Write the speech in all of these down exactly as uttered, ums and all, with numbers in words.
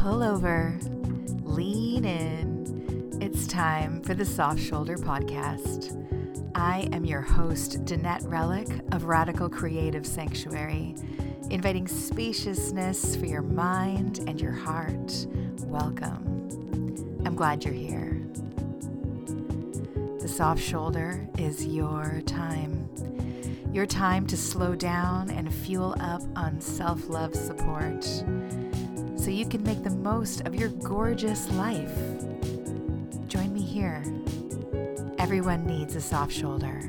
Pull over, lean in. It's time for the Soft Shoulder Podcast. I am your host, Danette Relic of Radical Creative Sanctuary, inviting spaciousness for your mind and your heart. Welcome. I'm glad you're here. The Soft Shoulder is your time. Your time to slow down and fuel up on self-love support so you can make the most of your gorgeous life. Join me here. Everyone needs a soft shoulder.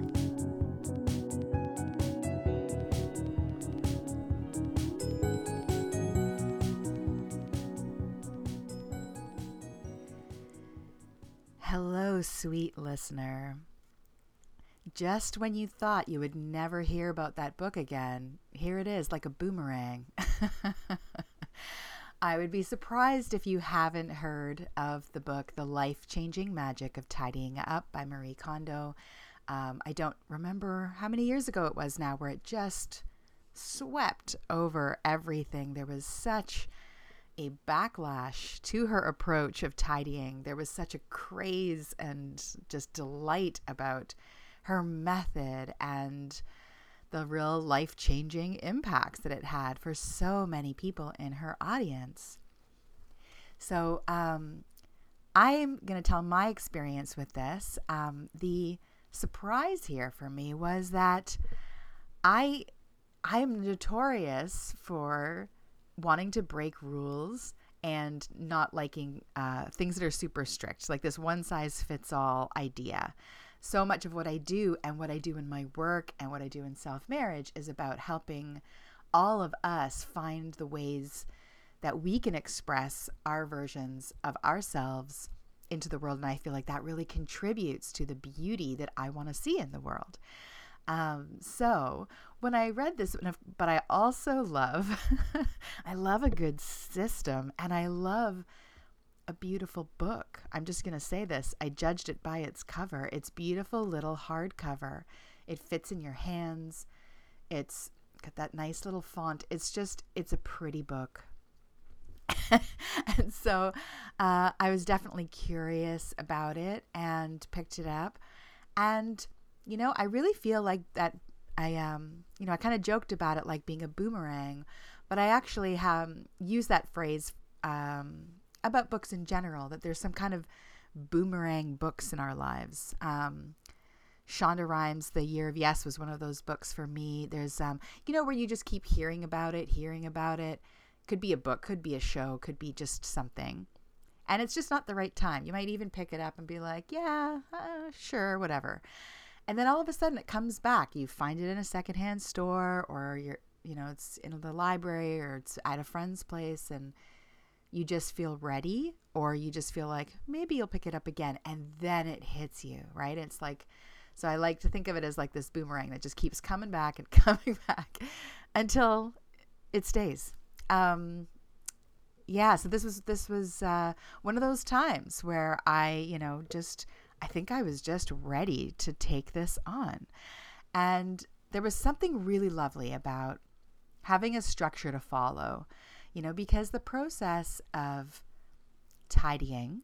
Hello, sweet listener. Just when you thought you would never hear about that book again, here it is like a boomerang. I would be surprised if you haven't heard of the book, The Life-Changing Magic of Tidying Up by Marie Kondo. Um, I don't remember how many years ago it was now where it just swept over everything. There was such a backlash to her approach of tidying. There was such a craze and just delight about her method and the real life-changing impacts that it had for so many people in her audience. So um, I'm going to tell my experience with this. Um, the surprise here for me was that I I'm notorious for wanting to break rules and not liking uh, things that are super strict, like this one-size-fits-all idea. So much of what I do and what I do in my work and what I do in self-marriage is about helping all of us find the ways that we can express our versions of ourselves into the world. And I feel like that really contributes to the beauty that I want to see in the world. Um, so when I read this, but I also love, I love a good system and I love a beautiful book. I'm just going to say this. I judged it by its cover. It's beautiful little hardcover. It fits in your hands. It's got that nice little font. It's just, it's a pretty book. And so uh, I was definitely curious about it and picked it up. And, you know, I really feel like that I, um, you know, I kind of joked about it like being a boomerang, but I actually have used that phrase um, about books in general, that there's some kind of boomerang books in our lives. Um, Shonda Rhimes' The Year of Yes was one of those books for me. There's, um, you know, where you just keep hearing about it, hearing about it. Could be a book, could be a show, could be just something. And it's just not the right time. You might even pick it up and be like, yeah, uh, sure, whatever. And then all of a sudden it comes back. You find it in a secondhand store, or you're, you know, it's in the library, or it's at a friend's place, and you just feel ready, or you just feel like maybe you'll pick it up again, and then it hits you, right? It's like, so I like to think of it as like this boomerang that just keeps coming back and coming back until it stays. Um, yeah, so this was, this was uh, one of those times where I, you know, just, I think I was just ready to take this on. And there was something really lovely about having a structure to follow. You know, because the process of tidying,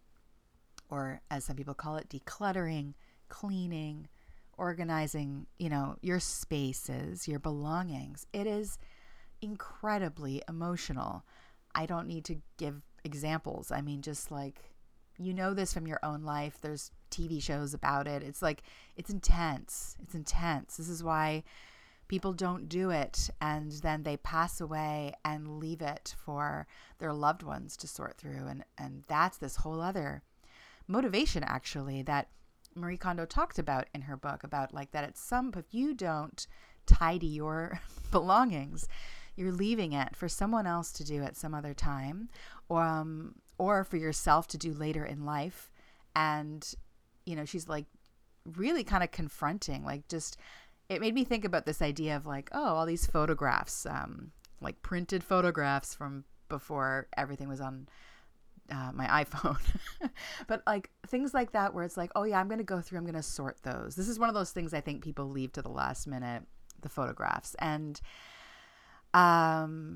or as some people call it, decluttering, cleaning, organizing, you know, your spaces, your belongings, it is incredibly emotional. I don't need to give examples. I mean, just like, you know this from your own life. There's T V shows about it. It's like, it's intense. It's intense. This is why people don't do it, and then they pass away and leave it for their loved ones to sort through. And, and that's this whole other motivation, actually, that Marie Kondo talked about in her book, about like that at some, if you don't tidy your belongings, you're leaving it for someone else to do at some other time, or, um, or for yourself to do later in life. And, you know, she's like really kind of confronting, like just, it made me think about this idea of like, oh, all these photographs, um, like printed photographs from before everything was on uh, my iPhone. But like things like that where it's like, oh yeah, I'm going to go through, I'm going to sort those. This is one of those things I think people leave to the last minute, the photographs. And um,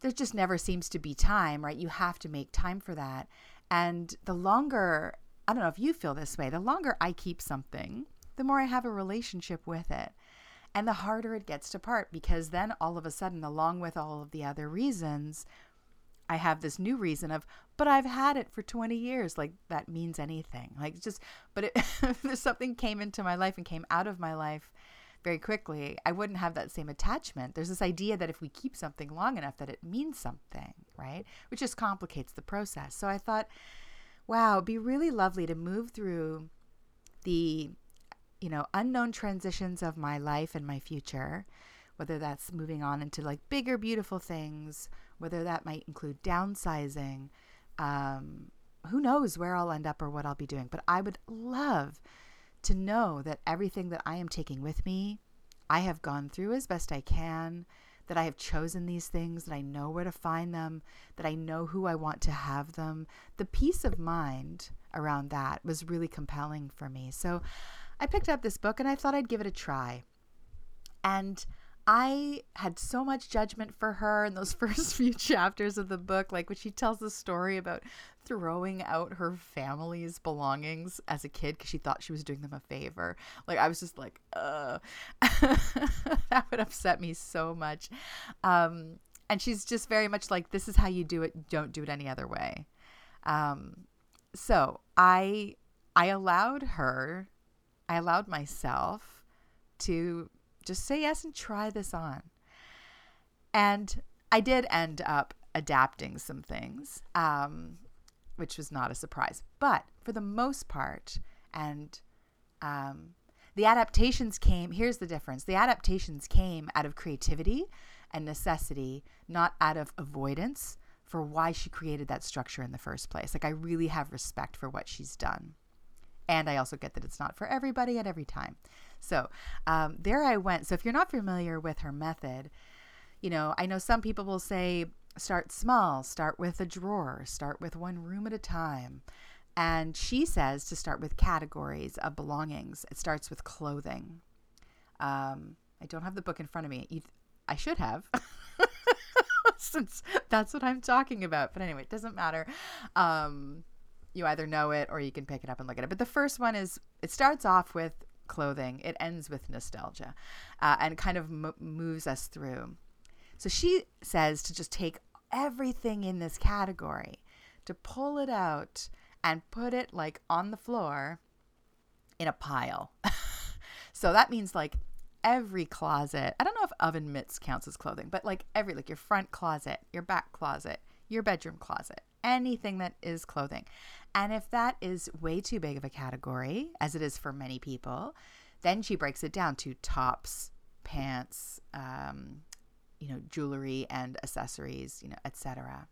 there just never seems to be time, right? You have to make time for that. And the longer, I don't know if you feel this way, the longer I keep something, the more I have a relationship with it. And the harder it gets to part, because then all of a sudden, along with all of the other reasons, I have this new reason of, but I've had it for twenty years. Like that means anything. Like just, but it, if something came into my life and came out of my life very quickly, I wouldn't have that same attachment. There's this idea that if we keep something long enough that it means something, right? Which just complicates the process. So I thought, wow, it'd be really lovely to move through the, you know, unknown transitions of my life and my future, whether that's moving on into like bigger, beautiful things, whether that might include downsizing, um, who knows where I'll end up or what I'll be doing. But I would love to know that everything that I am taking with me, I have gone through as best I can, that I have chosen these things, that I know where to find them, that I know who I want to have them. The peace of mind around that was really compelling for me. So I picked up this book and I thought I'd give it a try. And I had so much judgment for her in those first few chapters of the book, like when she tells the story about throwing out her family's belongings as a kid because she thought she was doing them a favor. Like I was just like, uh, that would upset me so much. Um, and she's just very much like, this is how you do it. Don't do it any other way. Um, so I, I allowed her, I allowed myself to just say yes and try this on. And I did end up adapting some things, um, which was not a surprise. But for the most part, and um, the adaptations came, here's the difference. The adaptations came out of creativity and necessity, not out of avoidance for why she created that structure in the first place. Like I really have respect for what she's done. And I also get that it's not for everybody at every time. So um, there I went. So if you're not familiar with her method, you know, I know some people will say, start small, start with a drawer, start with one room at a time. And she says to start with categories of belongings. It starts with clothing. Um, I don't have the book in front of me. You, I should have, since that's what I'm talking about. But anyway, it doesn't matter. Um, You either know it or you can pick it up and look at it. But the first one is, it starts off with clothing. It ends with nostalgia, uh, and kind of m- moves us through. So she says to just take everything in this category, to pull it out and put it like on the floor in a pile. So that means like every closet. I don't know if oven mitts counts as clothing, but like every, like your front closet, your back closet, your bedroom closet, anything that is clothing. And if that is way too big of a category, as it is for many people, then she breaks it down to tops, pants, um, you know, jewelry and accessories, you know, et cetera,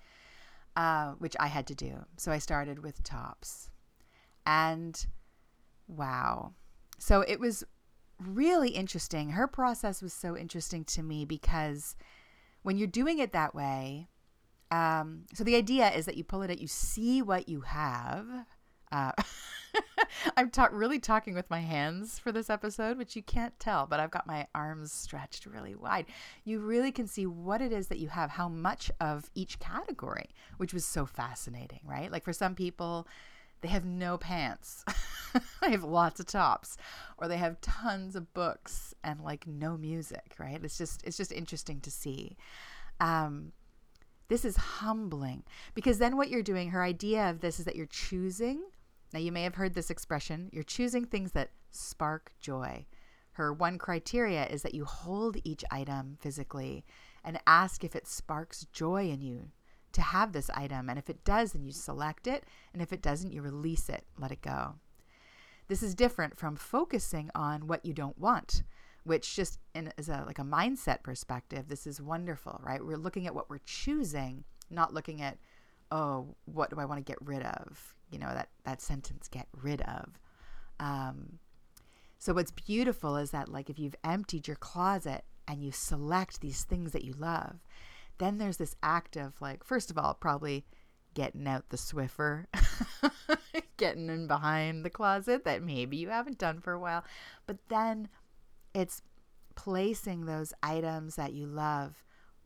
uh, which I had to do. So I started with tops. And wow. So it was really interesting. Her process was so interesting to me because when you're doing it that way, Um, so the idea is that you pull it out, you see what you have. Uh, I'm ta- really talking with my hands for this episode, which you can't tell, but I've got my arms stretched really wide. You really can see what it is that you have, how much of each category, which was so fascinating, right? Like for some people, they have no pants. They have lots of tops, or they have tons of books and like no music, right? It's just, it's just interesting to see. Um, This is humbling because then what you're doing, her idea of this is that you're choosing. Now you may have heard this expression. You're choosing things that spark joy. Her one criteria is that you hold each item physically and ask if it sparks joy in you to have this item. And if it does, then you select it. And if it doesn't, you release it, let it go. This is different from focusing on what you don't want, which just in, as a like a mindset perspective, this is wonderful, right? We're looking at what we're choosing, not looking at, oh, what do I want to get rid of? You know, that, that sentence, get rid of. Um, so what's beautiful is that like if you've emptied your closet and you select these things that you love, then there's this act of like, first of all, probably getting out the Swiffer, getting in behind the closet that maybe you haven't done for a while, but then it's placing those items that you love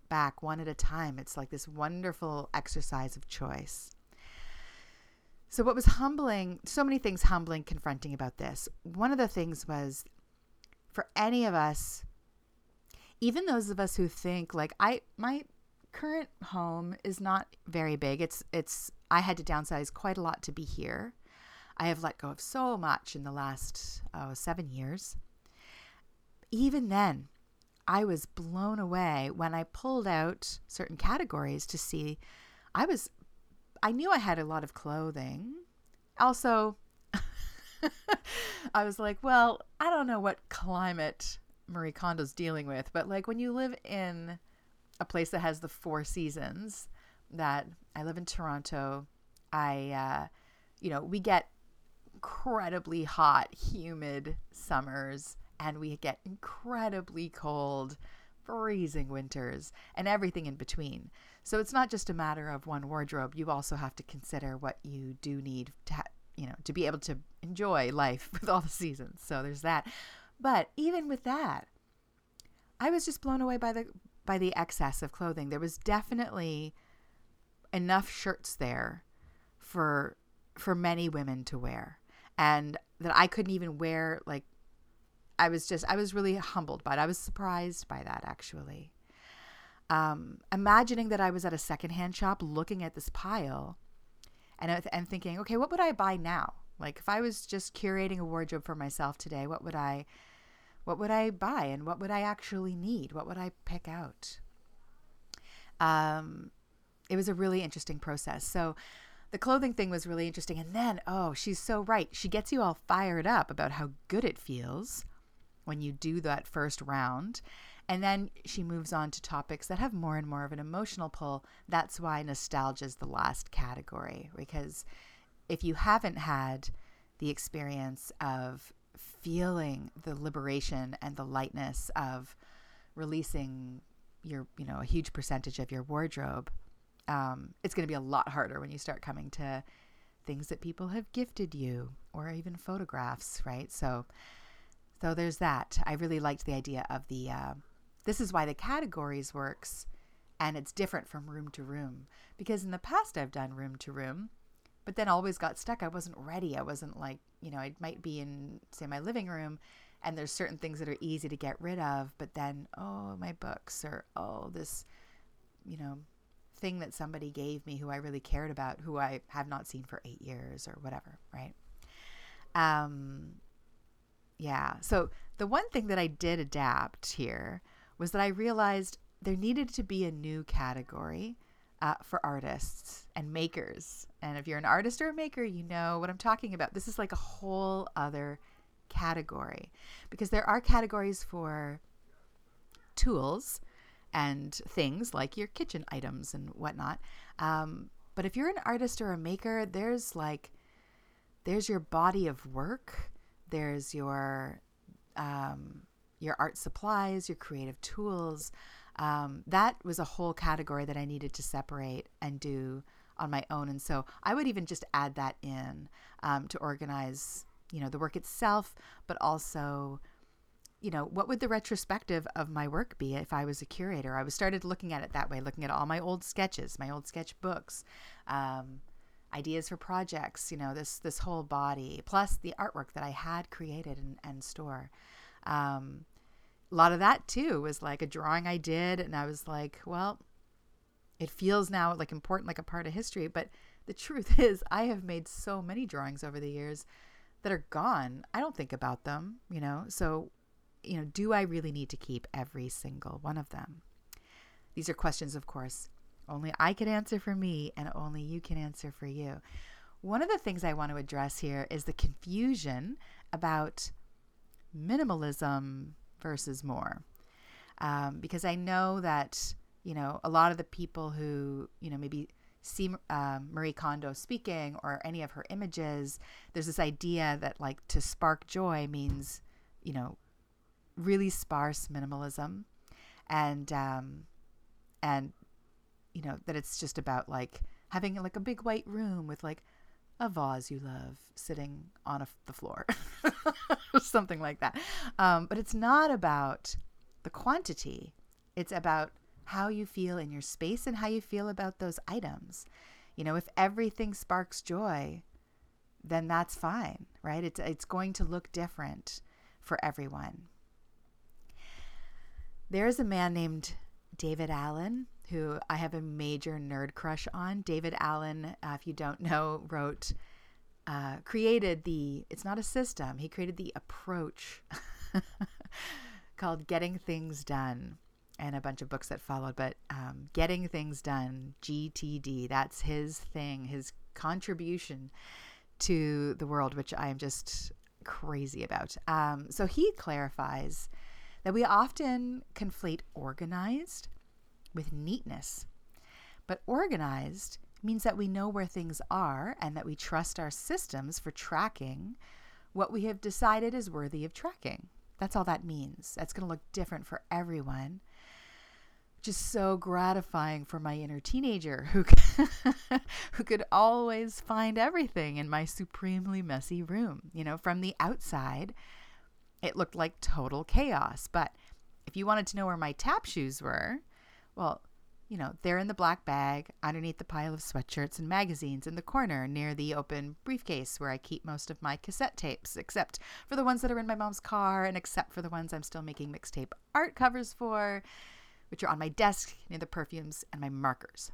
back one at a time. It's like this wonderful exercise of choice. So what was humbling, so many things humbling, confronting about this. One of the things was, for any of us, even those of us who think like I, my current home is not very big. It's, it's, I had to downsize quite a lot to be here. I have let go of so much in the last oh, seven years. Even then, I was blown away when I pulled out certain categories to see. I was, I knew I had a lot of clothing. Also, I was like, well, I don't know what climate Marie Kondo's dealing with, but like when you live in a place that has the four seasons, that I live in Toronto, I, uh, you know, we get incredibly hot, humid summers, and we get incredibly cold, freezing winters, and everything in between. So it's not just a matter of one wardrobe. You also have to consider what you do need to, ha- you know, to be able to enjoy life with all the seasons. So there's that. But even with that, I was just blown away by the by the excess of clothing. There was definitely enough shirts there for for many women to wear, and that I couldn't even wear. Like, I was just, I was really humbled by it. I was surprised by that, actually. Um, imagining that I was at a secondhand shop looking at this pile and, and thinking, okay, what would I buy now? Like, if I was just curating a wardrobe for myself today, what would I, what would I buy, and what would I actually need? What would I pick out? Um, it was a really interesting process. So the clothing thing was really interesting. And then, oh, she's so right. She gets you all fired up about how good it feels when you do that first round. And then she moves on to topics that have more and more of an emotional pull. That's why nostalgia is the last category, because if you haven't had the experience of feeling the liberation and the lightness of releasing your, you know, a huge percentage of your wardrobe, um, it's going to be a lot harder when you start coming to things that people have gifted you, or even photographs, right? So, so there's that. I really liked the idea of the, uh, this is why the categories works, and it's different from room to room, because in the past I've done room to room, but then always got stuck. I wasn't ready. I wasn't like, you know, I might be in, say, my living room, and there's certain things that are easy to get rid of, but then, oh, my books, or, oh, this, you know, thing that somebody gave me who I really cared about, who I have not seen for eight years or whatever, right? Um, yeah. So the one thing that I did adapt here was that I realized there needed to be a new category uh, for artists and makers. And if you're an artist or a maker, you know what I'm talking about. This is like a whole other category, because there are categories for tools and things like your kitchen items and whatnot. Um, but if you're an artist or a maker, there's like, there's your body of work. There's your, um, your art supplies, your creative tools. Um, that was a whole category that I needed to separate and do on my own. And so I would even just add that in, um, to organize, you know, the work itself, but also, you know, what would the retrospective of my work be if I was a curator? I was started looking at it that way, looking at all my old sketches, my old sketch books, um, ideas for projects, you know, this, this whole body, plus the artwork that I had created and, and store. Um, a lot of that too was like a drawing I did. And I was like, well, it feels now like important, like a part of history. But the truth is I have made so many drawings over the years that are gone. I don't think about them, you know? So, you know, do I really need to keep every single one of them? These are questions, of course, only I can answer for me, and only you can answer for you. One of the things I want to address here is the confusion about minimalism versus more. Um, because I know that, you know, a lot of the people who, you know, maybe see um, Marie Kondo speaking or any of her images, there's this idea that like to spark joy means, you know, really sparse minimalism, and um, and you know that it's just about like having like a big white room with like a vase you love sitting on a, the floor, something like that. Um, but it's not about the quantity; it's about how you feel in your space and how you feel about those items. You know, if everything sparks joy, then that's fine, right? It's, it's going to look different for everyone. There's a man named David Allen who I have a major nerd crush on. David Allen, uh, if you don't know, wrote, uh, created the, it's not a system, he created the approach called Getting Things Done, and a bunch of books that followed, but um, Getting Things Done, G T D, that's his thing, his contribution to the world, which I am just crazy about. Um, so he clarifies that we often conflate organized with neatness. But organized means that we know where things are and that we trust our systems for tracking what we have decided is worthy of tracking. That's all that means. That's going to look different for everyone, which is so gratifying for my inner teenager who who could always find everything in my supremely messy room. You know, from the outside, it looked like total chaos. But if you wanted to know where my tap shoes were, well, you know, they're in the black bag underneath the pile of sweatshirts and magazines in the corner near the open briefcase where I keep most of my cassette tapes, except for the ones that are in my mom's car and except for the ones I'm still making mixtape art covers for, which are on my desk near the perfumes and my markers.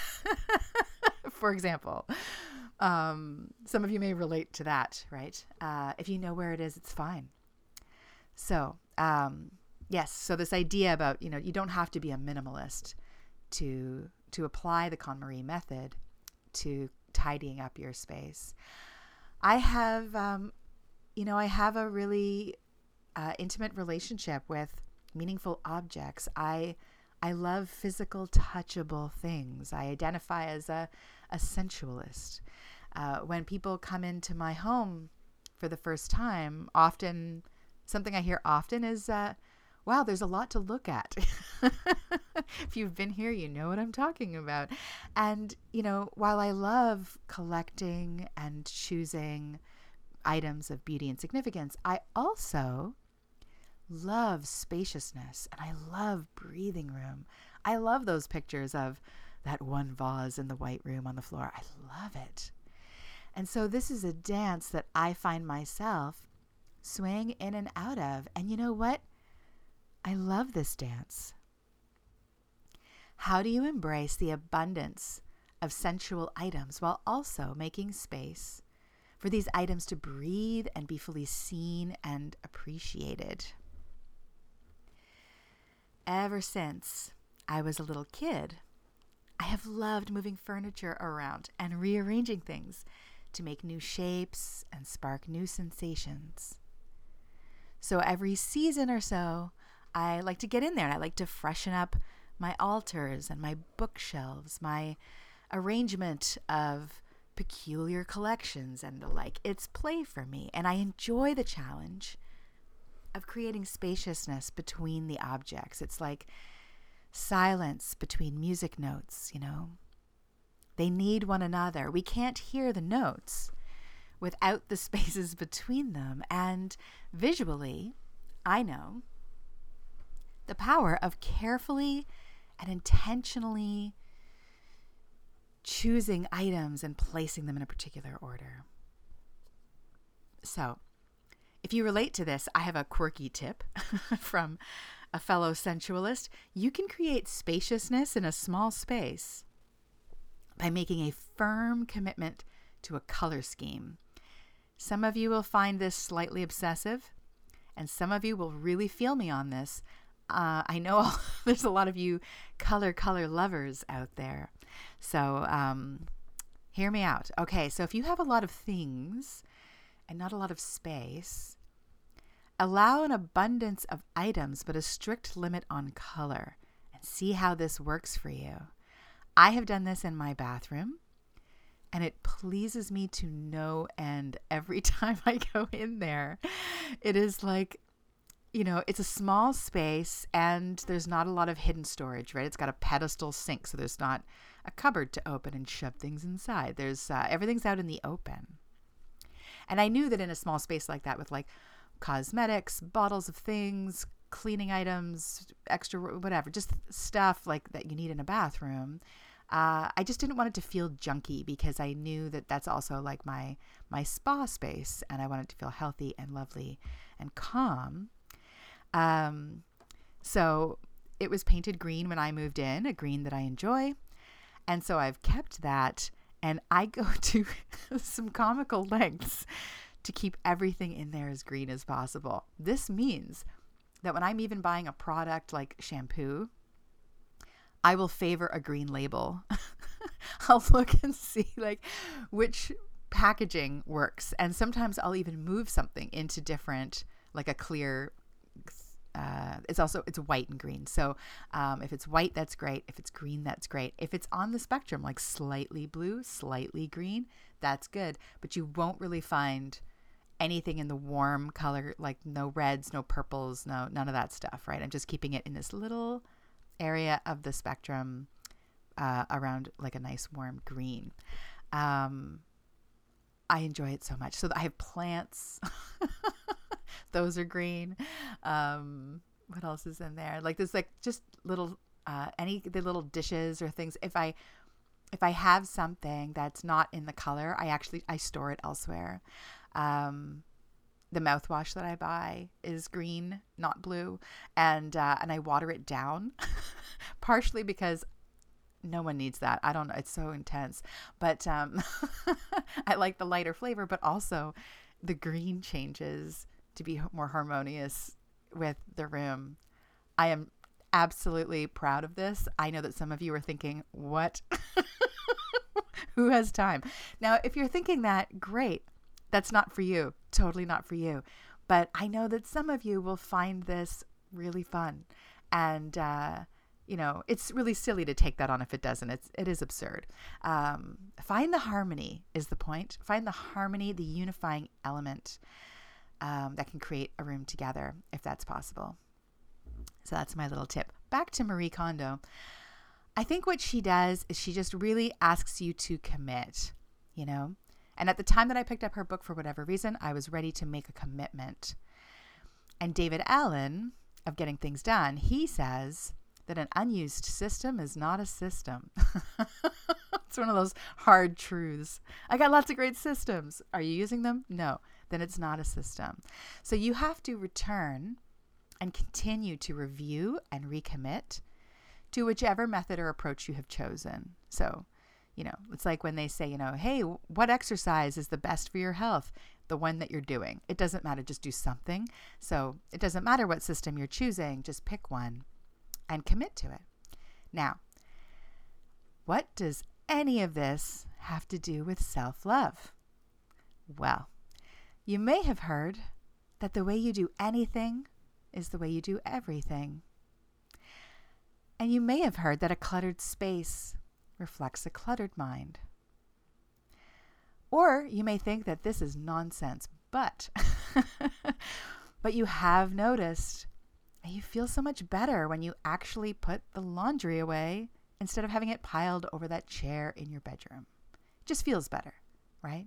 For example, um, some of you may relate to that, right? Uh, if you know where it is, it's fine. So, um, yes, so this idea about, you know, you don't have to be a minimalist to to apply the KonMari method to tidying up your space. I have, um, you know, I have a really uh, intimate relationship with meaningful objects. I I love physical, touchable things. I identify as a, a sensualist. Uh, when people come into my home for the first time, often, something I hear often is, uh, wow, there's a lot to look at. If you've been here, you know what I'm talking about. And, you know, while I love collecting and choosing items of beauty and significance, I also love spaciousness and I love breathing room. I love those pictures of that one vase in the white room on the floor. I love it. And so this is a dance that I find myself swaying in and out of. And you know what? I love this dance. How do you embrace the abundance of sensual items while also making space for these items to breathe and be fully seen and appreciated? Ever since I was a little kid, I have loved moving furniture around and rearranging things to make new shapes and spark new sensations. So every season or so, I like to get in there and I like to freshen up my altars and my bookshelves, my arrangement of peculiar collections and the like. It's play for me, and I enjoy the challenge of creating spaciousness between the objects. It's like silence between music notes, you know. They need one another. We can't hear the notes without the spaces between them. And visually, I know the power of carefully and intentionally choosing items and placing them in a particular order. So, if you relate to this, I have a quirky tip from a fellow sensualist. You can create spaciousness in a small space by making a firm commitment to a color scheme. Some of you will find this slightly obsessive, and some of you will really feel me on this. Uh, I know there's a lot of you color, color lovers out there. So um, hear me out. Okay, so if you have a lot of things and not a lot of space, allow an abundance of items but a strict limit on color, and see how this works for you. I have done this in my bathroom, and it pleases me to no end every time I go in there. It is like, you know, it's a small space and there's not a lot of hidden storage, right? It's got a pedestal sink, so there's not a cupboard to open and shove things inside. There's uh, everything's out in the open. And I knew that in a small space like that with like cosmetics, bottles of things, cleaning items, extra, whatever, just stuff like that you need in a bathroom. Uh, I just didn't want it to feel junky because I knew that that's also like my, my spa space, and I wanted to feel healthy and lovely and calm. Um, so it was painted green when I moved in, a green that I enjoy. And so I've kept that, and I go to some comical lengths to keep everything in there as green as possible. This means that when I'm even buying a product like shampoo, I will favor a green label. I'll look and see like which packaging works. And sometimes I'll even move something into different, like a clear, uh, it's also, it's white and green. So um, if it's white, that's great. If it's green, that's great. If it's on the spectrum, like slightly blue, slightly green, that's good. But you won't really find anything in the warm color, like no reds, no purples, no, none of that stuff, right? I'm just keeping it in this little area of the spectrum uh, around like a nice warm green. Um, I enjoy it so much. So I have plants. Those are green. Um, what else is in there? Like there's like just little, uh, any, the little dishes or things. If I, if I have something that's not in the color, I actually, I store it elsewhere. Um, The mouthwash that I buy is green, not blue, and uh, and I water it down, partially because no one needs that. I don't know. It's so intense, but um, I like the lighter flavor, but also the green changes to be more harmonious with the room. I am absolutely proud of this. I know that some of you are thinking, what? Who has time? Now, if you're thinking that, great. That's not for you. Totally not for you. But I know that some of you will find this really fun. And, uh, you know, it's really silly to take that on if it doesn't. It's, it is absurd. Um, find the harmony is the point. Find the harmony, the unifying element um, that can create a room together, if that's possible. So that's my little tip. Back to Marie Kondo. I think what she does is she just really asks you to commit, you know? And at the time that I picked up her book, for whatever reason, I was ready to make a commitment. And David Allen, of Getting Things Done, he says that an unused system is not a system. It's one of those hard truths. I got lots of great systems. Are you using them? No. Then it's not a system. So you have to return and continue to review and recommit to whichever method or approach you have chosen. So, you know, it's like when they say, you know, hey, what exercise is the best for your health? The one that you're doing. It doesn't matter. Just do something. So it doesn't matter what system you're choosing. Just pick one and commit to it. Now, what does any of this have to do with self-love? Well, you may have heard that the way you do anything is the way you do everything. And you may have heard that a cluttered space reflects a cluttered mind. Or you may think that this is nonsense, but but you have noticed that you feel so much better when you actually put the laundry away instead of having it piled over that chair in your bedroom. It just feels better, right?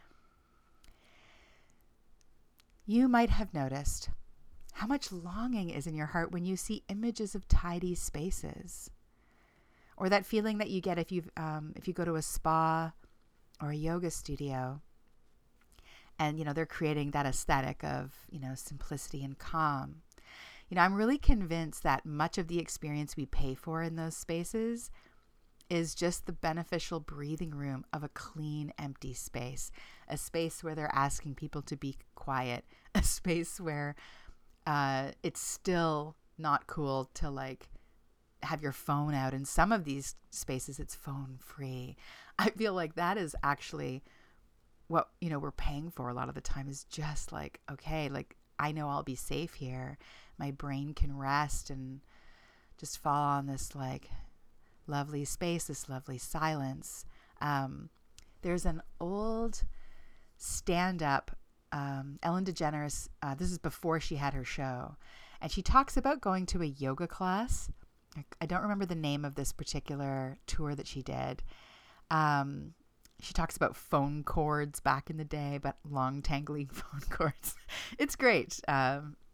You might have noticed how much longing is in your heart when you see images of tidy spaces. Or that feeling that you get if you um, if you go to a spa or a yoga studio, and you know they're creating that aesthetic of you know simplicity and calm. You know, I'm really convinced that much of the experience we pay for in those spaces is just the beneficial breathing room of a clean, empty space, a space where they're asking people to be quiet, a space where uh, it's still not cool to like have your phone out. In some of these spaces, it's phone free. I feel like that is actually what, you know, we're paying for a lot of the time is just like, okay, like I know I'll be safe here. My brain can rest and just fall on this like lovely space, this lovely silence. Um, there's an old stand-up, um, Ellen DeGeneres, uh, this is before she had her show, and she talks about going to a yoga class. I don't remember the name of this particular tour that she did. Um, she talks about phone cords back in the day, but long tangling phone cords. It's great. Um,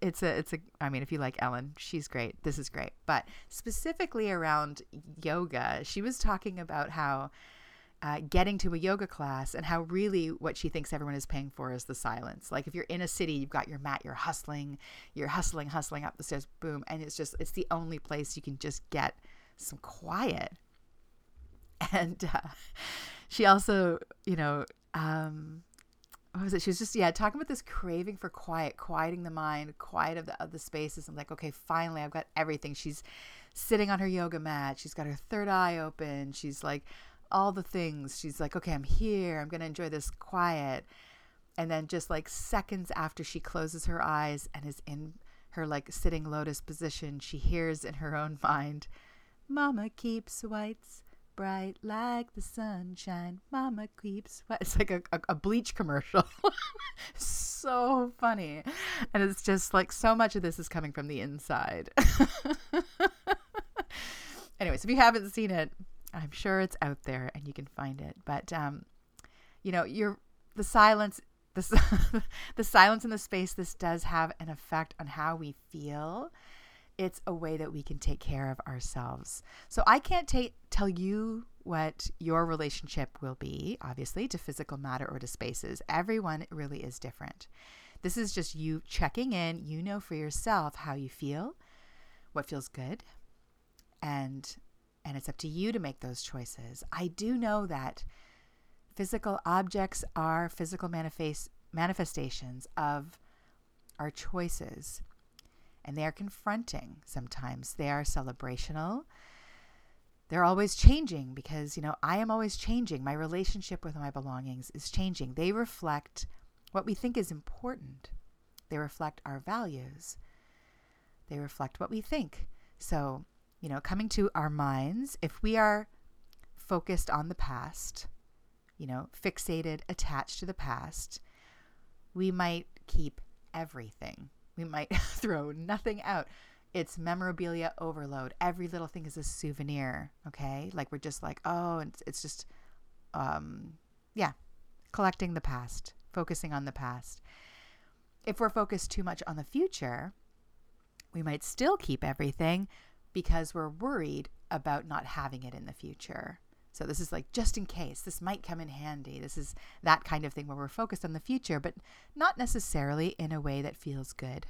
it's a, it's a, I mean, if you like Ellen, she's great. This is great. But specifically around yoga, she was talking about how uh, getting to a yoga class and how really what she thinks everyone is paying for is the silence. Like if you're in a city, you've got your mat, you're hustling, you're hustling, hustling up the stairs, boom. And it's just, it's the only place you can just get some quiet. And uh, she also, you know, um, what was it? She was just, yeah, talking about this craving for quiet, quieting the mind, quiet of the, of the spaces. I'm like, okay, finally, I've got everything. She's sitting on her yoga mat. She's got her third eye open. She's like all the things. She's like, okay, I'm here. I'm going to enjoy this quiet. And then just like seconds after she closes her eyes and is in her like sitting lotus position, she hears in her own mind, Mama keeps whites bright like the sunshine. Mama keeps white. It's like a, a, a bleach commercial. So funny. And it's just like so much of this is coming from the inside. Anyways, if you haven't seen it, I'm sure it's out there and you can find it. But, um, you know, you're the silence, the, the silence in the space, this does have an effect on how we feel. It's a way that we can take care of ourselves. So I can't ta- tell you what your relationship will be, obviously, to physical matter or to spaces. Everyone really is different. This is just you checking in. You know for yourself how you feel, what feels good, and and it's up to you to make those choices. I do know that physical objects are physical manifest- manifestations of our choices. And they are confronting sometimes. They are celebrational. They're always changing because, you know, I am always changing. My relationship with my belongings is changing. They reflect what we think is important. They reflect our values. They reflect what we think. So, you know, coming to our minds, if we are focused on the past, you know, fixated, attached to the past, we might keep everything. We might throw nothing out. It's memorabilia overload. Every little thing is a souvenir. Okay. Like we're just like, oh, and it's, it's just, um, yeah, collecting the past, focusing on the past. If we're focused too much on the future, we might still keep everything because we're worried about not having it in the future. So this is like, just in case, this might come in handy. This is that kind of thing where we're focused on the future, but not necessarily in a way that feels good.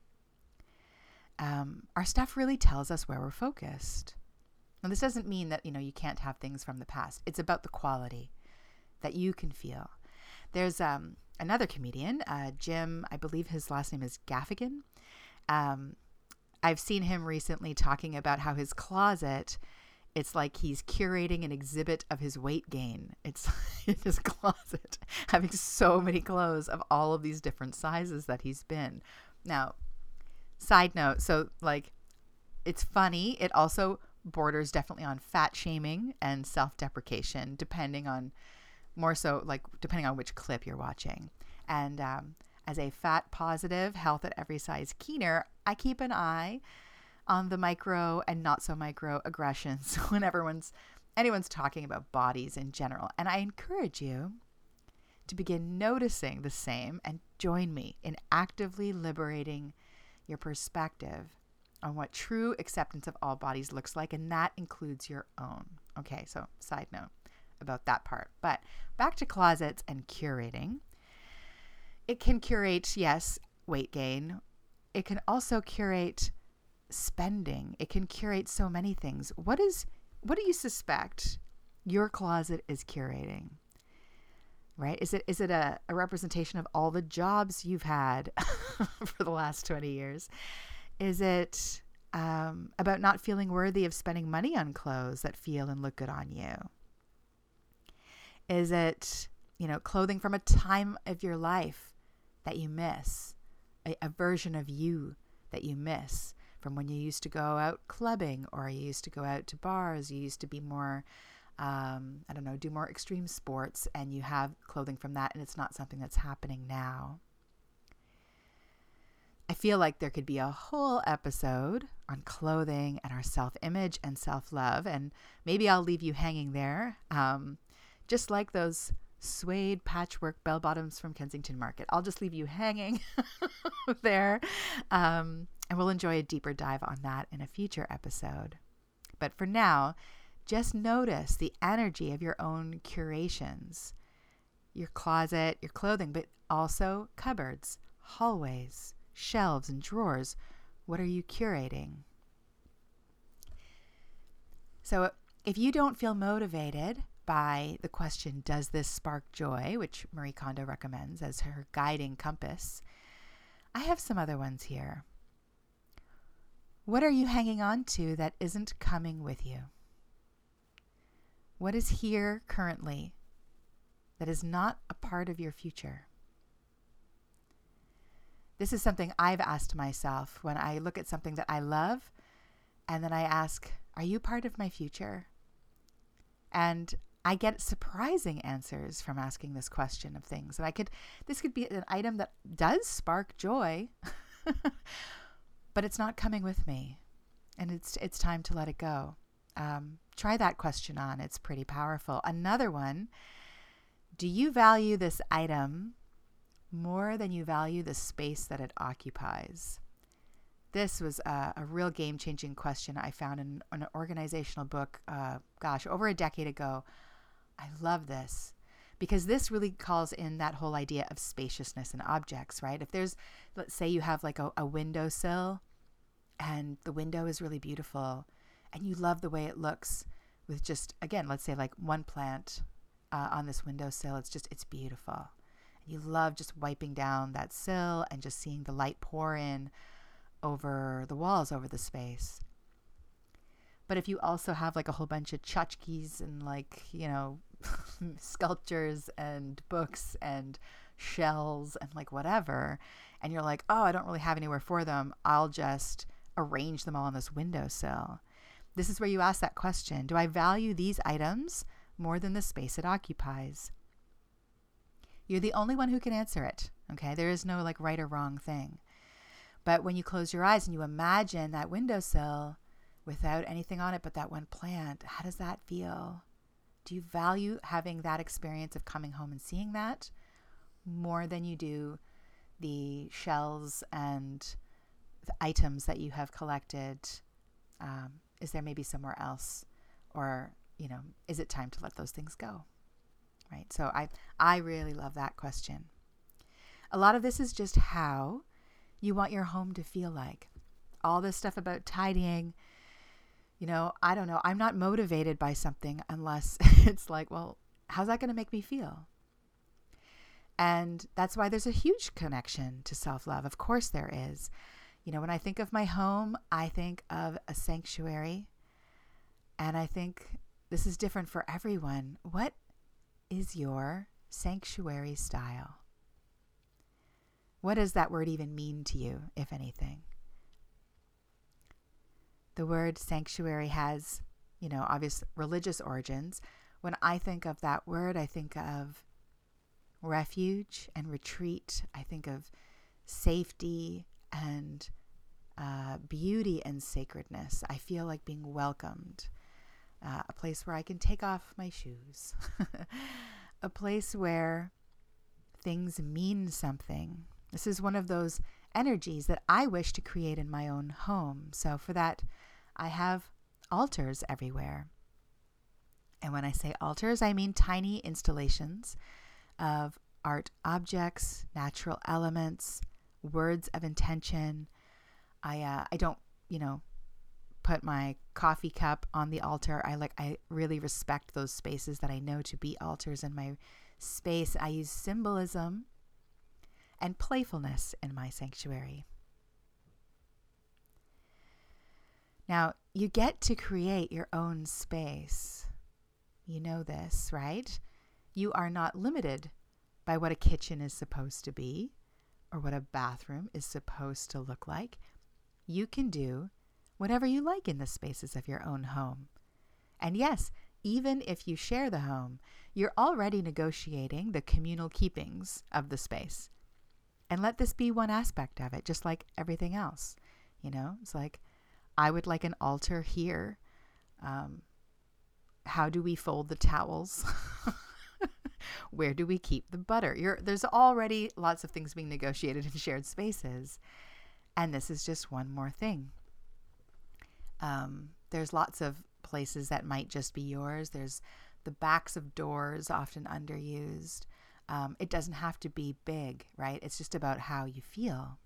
Um, our stuff really tells us where we're focused. And this doesn't mean that, you know, you can't have things from the past. It's about the quality that you can feel. There's um, another comedian, uh, Jim, I believe his last name is Gaffigan. Um, I've seen him recently talking about how his closet, it's like he's curating an exhibit of his weight gain. It's in his closet, having so many clothes of all of these different sizes that he's been. Now, side note, so like, it's funny. It also borders definitely on fat shaming and self-deprecation, depending on more so like depending on which clip you're watching. And um, as a fat positive, health at every size keener, I keep an eye on the micro and not so micro aggressions when everyone's anyone's talking about bodies in general. And I encourage you to begin noticing the same and join me in actively liberating your perspective on what true acceptance of all bodies looks like, and that includes your own. Okay, so side note about that part. But back to closets and curating. It can curate, yes, weight gain. It can also curate spending. It can curate so many things. What is what do you suspect your closet is curating? Right? Is it is it a, a representation of all the jobs you've had for the last twenty years? Is it um, about not feeling worthy of spending money on clothes that feel and look good on you? Is it, you know, clothing from a time of your life that you miss, a, a version of you that you miss from when you used to go out clubbing, or you used to go out to bars, you used to be more, um, I don't know, do more extreme sports, and you have clothing from that, and it's not something that's happening now. I feel like there could be a whole episode on clothing and our self-image and self-love, and maybe I'll leave you hanging there. Um, just like those suede patchwork bell bottoms from Kensington Market. I'll just leave you hanging there. Um, and we'll enjoy a deeper dive on that in a future episode. But for now, just notice the energy of your own curations, your closet, your clothing, but also cupboards, hallways, shelves, and drawers. What are you curating? So if you don't feel motivated by the question, does this spark joy, which Marie Kondo recommends as her guiding compass, I have some other ones here. What are you hanging on to that isn't coming with you? What is here currently that is not a part of your future? This is something I've asked myself when I look at something that I love, and then I ask, are you part of my future? And I get surprising answers from asking this question of things. And I could, this could be an item that does spark joy, but it's not coming with me. And it's it's time to let it go. Um, try that question on. It's pretty powerful. Another one, do you value this item more than you value the space that it occupies? This was a, a real game-changing question I found in, in an organizational book, uh, gosh, over a decade ago. I love this because this really calls in that whole idea of spaciousness in objects, right? If there's, let's say you have like a, a windowsill and the window is really beautiful and you love the way it looks with just, again, let's say like one plant uh, on this windowsill. It's just, it's beautiful. And you love just wiping down that sill and just seeing the light pour in over the walls, over the space. But if you also have like a whole bunch of tchotchkes and like, you know, sculptures and books and shells and like whatever, and you're like, oh, I don't really have anywhere for them, I'll just arrange them all on this windowsill. This is where you ask that question. Do I value these items more than the space it occupies? You're the only one who can answer it. Okay. There is no like right or wrong thing. But when you close your eyes and you imagine that windowsill without anything on it but that one plant, how does that feel? Do you value having that experience of coming home and seeing that more than you do the shells and the items that you have collected? Um, is there maybe somewhere else? Or, you know, is it time to let those things go? Right? So I, I really love that question. A lot of this is just how you want your home to feel like. All this stuff about tidying, you know, I don't know. I'm not motivated by something unless it's like, well, how's that going to make me feel? And that's why there's a huge connection to self-love. Of course there is. You know, when I think of my home, I think of a sanctuary. And I think this is different for everyone. What is your sanctuary style? What does that word even mean to you, if anything? The word sanctuary has, you know, obvious religious origins. When I think of that word, I think of refuge and retreat. I think of safety and uh, beauty and sacredness. I feel like being welcomed. Uh, a place where I can take off my shoes. A place where things mean something. This is one of those energies that I wish to create in my own home. So for that, I have altars everywhere. And when I say altars, I mean tiny installations of art objects, natural elements, words of intention. I uh, I don't, you know, put my coffee cup on the altar. I like I really respect those spaces that I know to be altars in my space. I use symbolism and playfulness in my sanctuary. Now, you get to create your own space. You know this, right? You are not limited by what a kitchen is supposed to be or what a bathroom is supposed to look like. You can do whatever you like in the spaces of your own home. And yes, even if you share the home, you're already negotiating the communal keepings of the space. And let this be one aspect of it, just like everything else. You know, it's like, I would like an altar here. Um, how do we fold the towels? Where do we keep the butter? You're, there's already lots of things being negotiated in shared spaces. And this is just one more thing. Um, there's lots of places that might just be yours. There's the backs of doors, often underused. Um, it doesn't have to be big, right? It's just about how you feel.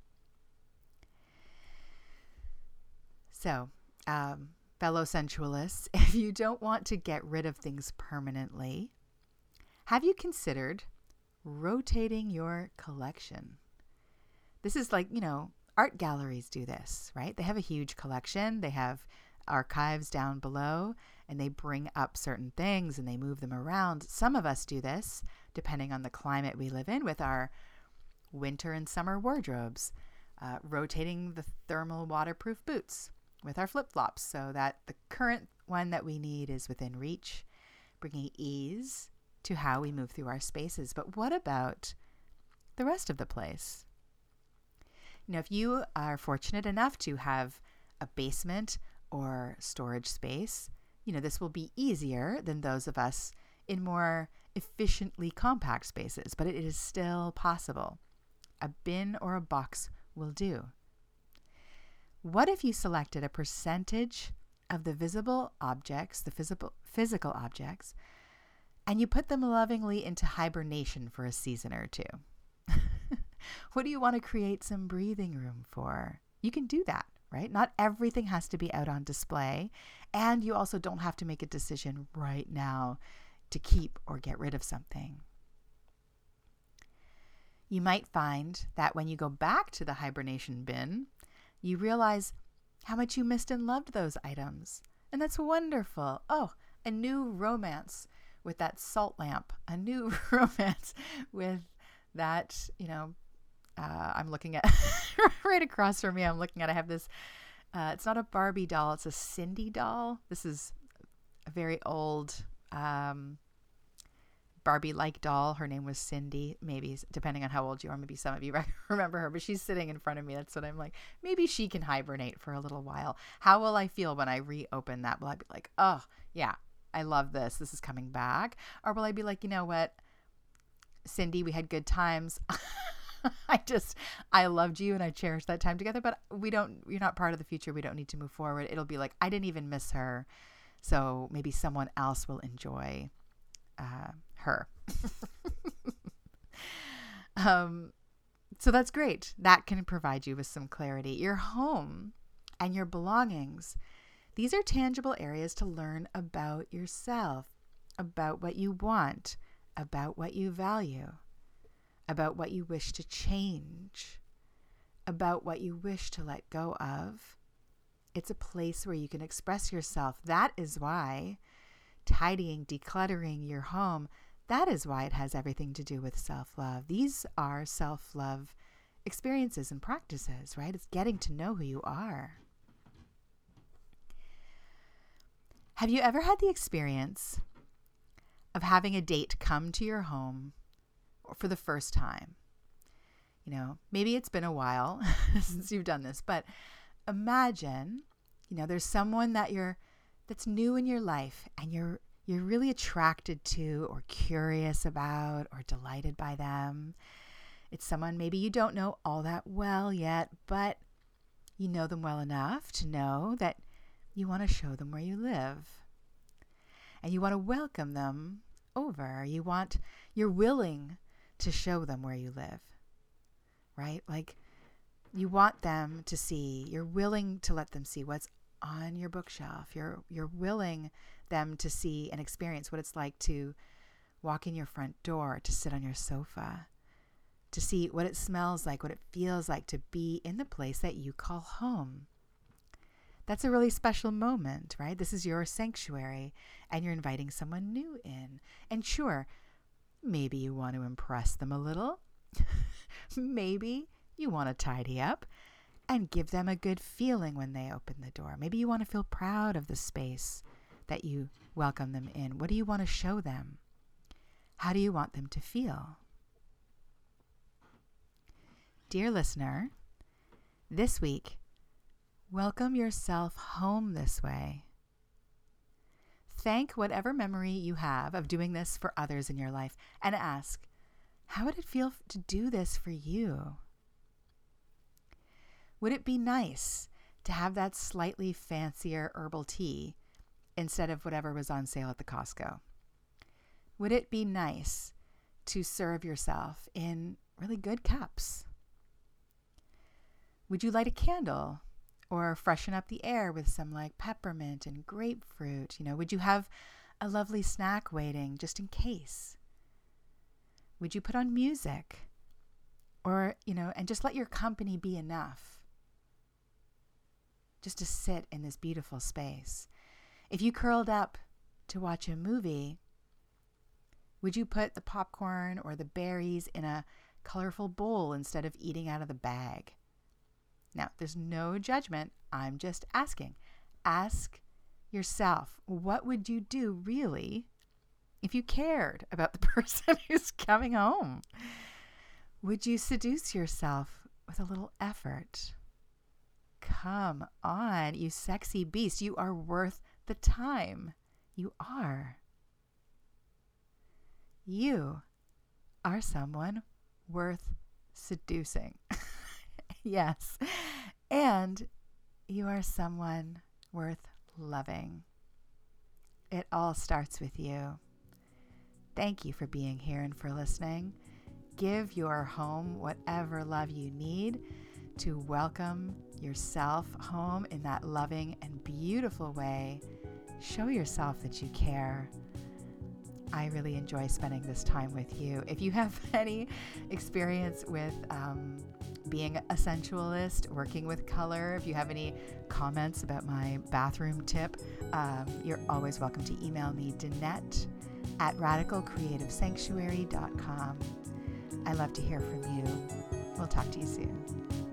So, um, fellow sensualists, if you don't want to get rid of things permanently, have you considered rotating your collection? This is like, you know, art galleries do this, right? They have a huge collection. They have archives down below, and they bring up certain things and they move them around. Some of us do this, depending on the climate we live in, with our winter and summer wardrobes, uh, rotating the thermal waterproof boots with our flip-flops so that the current one that we need is within reach, bringing ease to how we move through our spaces. But what about the rest of the place? You know, if you are fortunate enough to have a basement or storage space, you know, this will be easier than those of us in more efficiently compact spaces, but it is still possible. A bin or a box will do. What if you selected a percentage of the visible objects, the physical physical objects, and you put them lovingly into hibernation for a season or two? What do you want to create some breathing room for? You can do that, right? Not everything has to be out on display. And you also don't have to make a decision right now to keep or get rid of something. You might find that when you go back to the hibernation bin, you realize how much you missed and loved those items. And that's wonderful. Oh, a new romance with that salt lamp, a new romance with that, you know, uh, I'm looking at right across from me. I'm looking at, I have this, uh, it's not a Barbie doll. It's a Cindy doll. This is a very old, um, Barbie-like doll. Her name was Cindy, maybe depending on how old you are. Maybe some of you remember her, but she's sitting in front of me. That's what I'm like. Maybe she can hibernate for a little while. How will I feel when I reopen that? Will I be like, oh yeah, I love this. This is coming back. Or will I be like, you know what, Cindy, we had good times. I just, I loved you and I cherished that time together, but we don't, you're not part of the future. We don't need to move forward. It'll be like, I didn't even miss her. So maybe someone else will enjoy uh, her. um, so that's great. That can provide you with some clarity. Your home and your belongings, these are tangible areas to learn about yourself, about what you want, about what you value, about what you wish to change, about what you wish to let go of. It's a place where you can express yourself. That is why tidying, decluttering your home, that is why it has everything to do with self-love. These are self-love experiences and practices, right? It's getting to know who you are. Have you ever had the experience of having a date come to your home for the first time? You know, maybe it's been a while since you've done this, but imagine, you know, there's someone that you're, that's new in your life and you're, you're really attracted to or curious about or delighted by them. It's someone maybe you don't know all that well yet, but you know them well enough to know that you want to show them where you live and you want to welcome them over. You want, you're willing to show them where you live, right? Like you want them to see, you're willing to let them see what's on your bookshelf. You're, you're willing them to see and experience what it's like to walk in your front door, to sit on your sofa, to see what it smells like, what it feels like to be in the place that you call home. That's a really special moment, right? This is your sanctuary and you're inviting someone new in. And sure, maybe you want to impress them a little. Maybe you want to tidy up and give them a good feeling when they open the door. Maybe you want to feel proud of the space that you welcome them in. What do you want to show them? How do you want them to feel? Dear listener, this week, welcome yourself home this way. Thank whatever memory you have of doing this for others in your life and ask, how would it feel to do this for you? Would it be nice to have that slightly fancier herbal tea instead of whatever was on sale at the Costco? Would it be nice to serve yourself in really good cups? Would you light a candle or freshen up the air with some like peppermint and grapefruit? You know, would you have a lovely snack waiting just in case? Would you put on music? Or, you know, and just let your company be enough? Just to sit in this beautiful space. If you curled up to watch a movie, would you put the popcorn or the berries in a colorful bowl instead of eating out of the bag? Now, there's no judgment. I'm just asking. Ask yourself, what would you do really if you cared about the person who's coming home? Would you seduce yourself with a little effort? Come on, you sexy beast. You are worth the time. You are. You are someone worth seducing. Yes. And you are someone worth loving. It all starts with you. Thank you for being here and for listening. Give your home whatever love you need to welcome yourself home in that loving and beautiful way. Show yourself that you care. I really enjoy spending this time with you. If you have any experience with um, being a sensualist, working with color, if you have any comments about my bathroom tip, um, you're always welcome to email me, Danette at radical creative sanctuary dot com. I love to hear from you. We'll talk to you soon.